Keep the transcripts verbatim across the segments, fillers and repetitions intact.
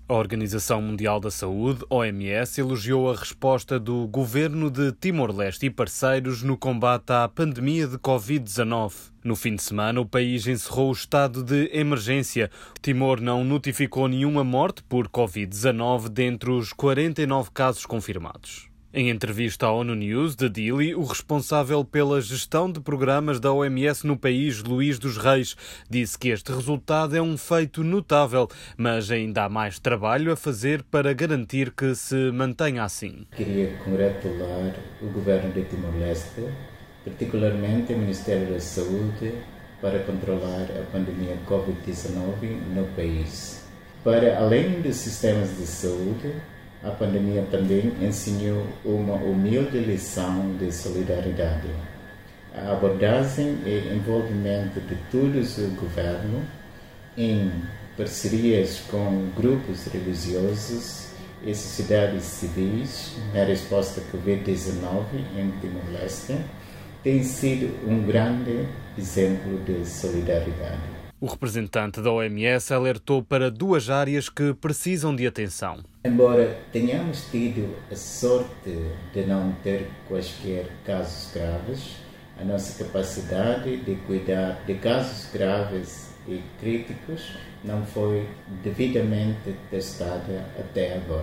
A Organização Mundial da Saúde, O M S, elogiou a resposta do governo de Timor-Leste e parceiros no combate à pandemia de covid dezanove. No fim de semana, o país encerrou o estado de emergência. Timor não notificou nenhuma morte por covid dezanove dentre os quarenta e nove casos confirmados. Em entrevista à ONU News de Dili, o responsável pela gestão de programas da O M S no país, Luís dos Reis, disse que este resultado é um feito notável, mas ainda há mais trabalho a fazer para garantir que se mantenha assim. Queria congratular o governo de Timor-Leste, particularmente o Ministério da Saúde, para controlar a pandemia covid dezanove no país. Para além dos sistemas de saúde, a pandemia também ensinou uma humilde lição de solidariedade. A abordagem e envolvimento de todos o governo em parcerias com grupos religiosos e sociedades civis na resposta à covid dezanove em Timor-Leste tem sido um grande exemplo de solidariedade. O representante da O M S alertou para duas áreas que precisam de atenção. Embora tenhamos tido a sorte de não ter quaisquer casos graves, a nossa capacidade de cuidar de casos graves e críticos não foi devidamente testada até agora.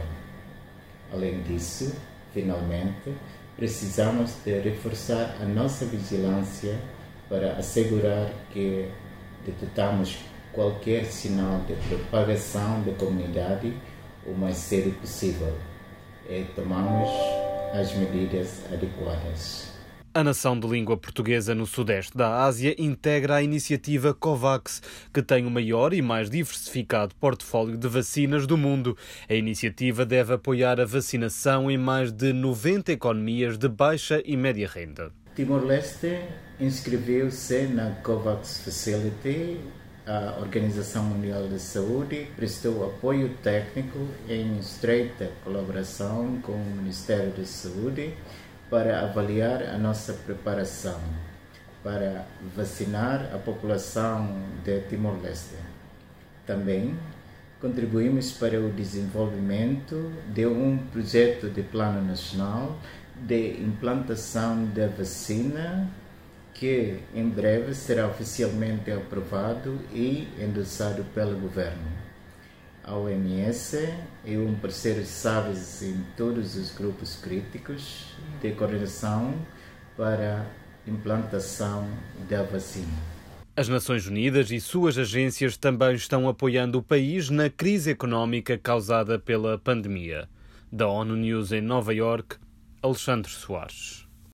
Além disso, finalmente, precisamos de reforçar a nossa vigilância para assegurar que detectamos qualquer sinal de propagação da comunidade o mais cedo possível e tomamos as medidas adequadas. A nação de língua portuguesa no sudeste da Ásia integra a iniciativa COVAX, que tem o maior e mais diversificado portfólio de vacinas do mundo. A iniciativa deve apoiar a vacinação em mais de noventa economias de baixa e média renda. Timor-Leste inscreveu-se na COVAX Facility. A Organização Mundial da Saúde prestou apoio técnico em estreita colaboração com o Ministério da Saúde para avaliar a nossa preparação para vacinar a população de Timor-Leste. Também contribuímos para o desenvolvimento de um projeto de plano nacional de implantação da vacina que em breve será oficialmente aprovado e endossado pelo governo. A O M S é um parceiro-chave em todos os grupos críticos de coordenação para a implantação da vacina. As Nações Unidas e suas agências também estão apoiando o país na crise económica causada pela pandemia. Da ONU News em Nova Iorque, Alexandre Soares.